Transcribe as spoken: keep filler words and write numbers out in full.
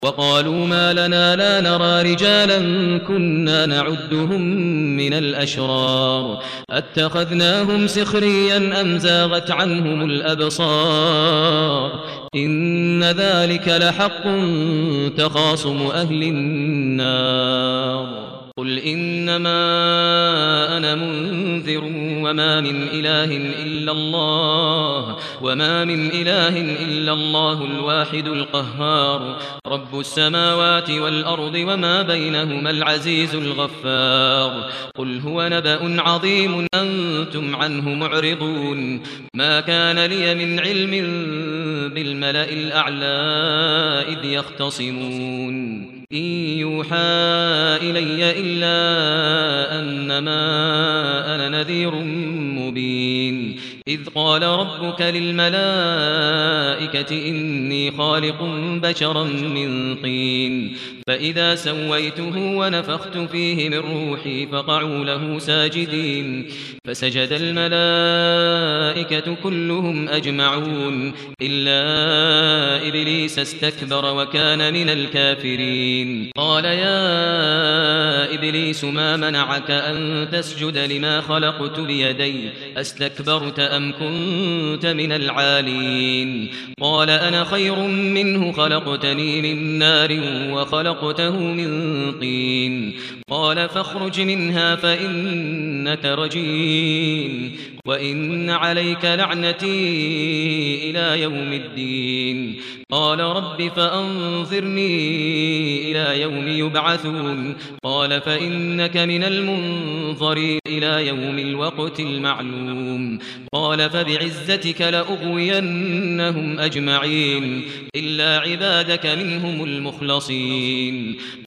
وقالوا ما لنا لا نرى رجالا كنا نعدهم من الأشرار أتخذناهم سخريا أم زاغت عنهم الأبصار إن ذلك لحق تخاصم أهل النار قل إنما أنا منذر وما من إله إلا الله وما من إله إلا الله الواحد القهار رب السماوات والأرض وما بينهما العزيز الغفار قل هو نبأ عظيم أنتم عنه معرضون ما كان لي من علم بالملأ الأعلى إذ يختصمون إن يوحى إلي إلا أنما أنا نذير مبين إذ قال ربك للملائكة إني خالق بشرا من طين فإذا سويته ونفخت فيه من روحي فقعوا له ساجدين فسجد الملائكة كلهم أجمعون إلا إبليس استكبر وكان من الكافرين قال يا إبليس ما منعك أن تسجد لما خلقت بيدي أستكبرت أم كنت من العالين قال أنا خير منه خلقتني من نار وخلقته من طين قال فاخرج منها فإنك رجيم وإن عليك لعنتي إلى يوم الدين قال رب فأنظرني إلى يوم يبعثون قال فإنك من المنظرين إلى يوم الوقت المعلوم قال فبعزتك لأغوينهم أجمعين إلا عبادك منهم المخلصين